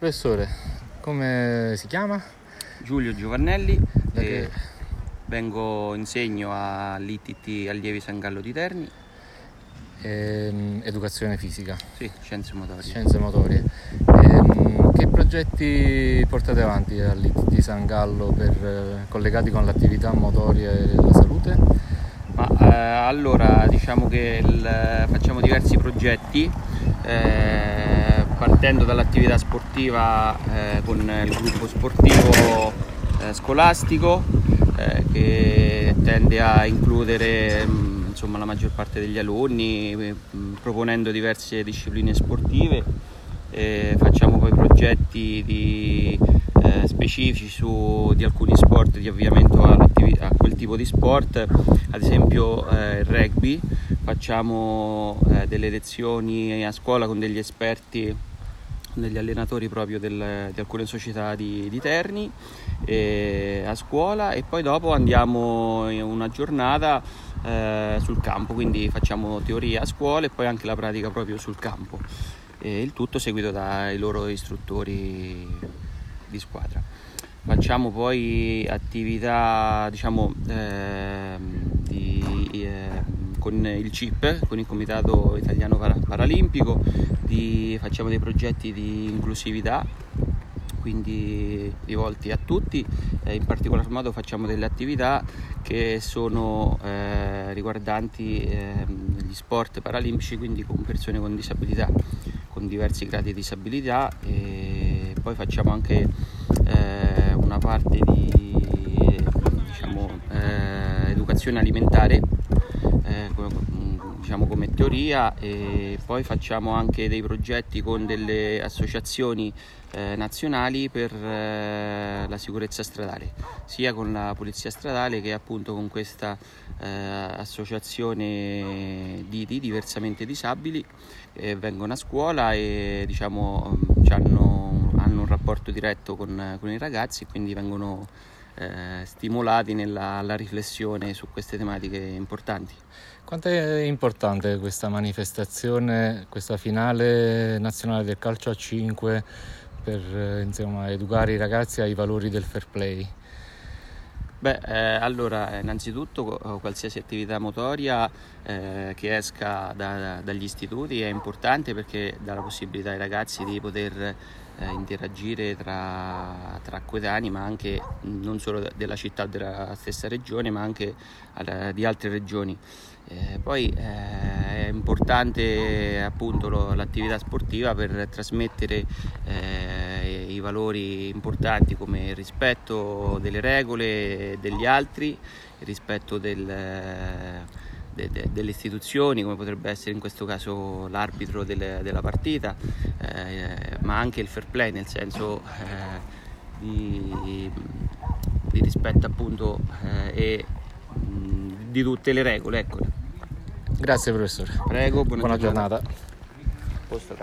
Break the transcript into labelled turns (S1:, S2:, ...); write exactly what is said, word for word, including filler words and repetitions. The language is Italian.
S1: Professore, come si chiama?
S2: Giulio Giovannelli,
S1: Da
S2: e
S1: che-
S2: vengo insegno all'I T T Allievi San Gallo di Terni,
S1: Ehm, educazione fisica,
S2: sì, scienze motorie.
S1: scienze motorie. Ehm, che progetti portate avanti all'I T T San Gallo per, eh, collegati con l'attività motoria e la salute?
S2: Ma eh, allora diciamo che il- facciamo diversi progetti, eh, partendo dall'attività sportiva eh, con il gruppo sportivo eh, scolastico eh, che tende a includere mh, insomma, la maggior parte degli alunni, mh, proponendo diverse discipline sportive. Eh, facciamo poi progetti di, eh, specifici su, di alcuni sport di avviamento a quel tipo di sport, ad esempio eh, il rugby. Facciamo eh, delle lezioni a scuola con degli esperti, con degli allenatori proprio del, di alcune società di, di Terni eh, a scuola, e poi dopo andiamo in una giornata eh, sul campo, quindi facciamo teoria a scuola e poi anche la pratica proprio sul campo. E il tutto seguito dai loro istruttori di squadra. Facciamo poi attività diciamo eh, di, eh, con il C I P, con il Comitato Italiano Paralimpico, di, facciamo dei progetti di inclusività, quindi rivolti a tutti, eh, in particolar modo facciamo delle attività che sono eh, riguardanti eh, gli sport paralimpici, quindi con persone con disabilità, con diversi gradi di disabilità, e poi facciamo anche eh, una parte di diciamo, eh, educazione alimentare, eh, diciamo come teoria, e poi facciamo anche dei progetti con delle associazioni eh, nazionali per eh, la sicurezza stradale, sia con la polizia stradale che appunto con questa eh, associazione di, di diversamente disabili, che vengono a scuola e diciamo hanno, hanno un rapporto diretto con, con i ragazzi, quindi vengono eh, stimolati nella alla riflessione su queste tematiche importanti.
S1: Quanto è importante questa manifestazione, questa finale nazionale del calcio a cinque per eh, insomma, educare i ragazzi ai valori del fair play?
S2: Beh, eh, allora, innanzitutto qualsiasi attività motoria eh, che esca da, da, dagli istituti è importante, perché dà la possibilità ai ragazzi di poter eh, interagire tra, tra coetanei, ma anche non solo della città, della stessa regione, ma anche eh, di altre regioni. Eh, poi eh, è importante appunto lo, l'attività sportiva per trasmettere eh, i valori importanti come il rispetto delle regole degli altri, il rispetto del, de, de, delle istituzioni, come potrebbe essere in questo caso l'arbitro delle, della partita, eh, ma anche il fair play, nel senso eh, di, di rispetto appunto eh, e mh, di tutte le regole, ecco.
S1: Grazie professore.
S2: Prego, buona,
S1: Buona
S2: giornata.
S1: giornata.